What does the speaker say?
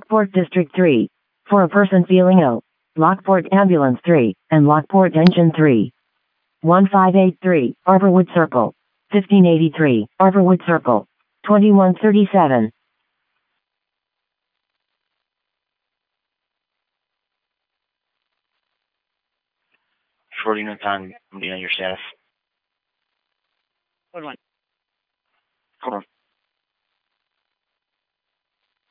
Lockport District 3. For a person feeling ill. Lockport Ambulance 3, and Lockport Engine 3. 1583, Arborwood Circle. 1583, Arborwood Circle. 2137. Shorting the time, your status. Hold on. Hold on.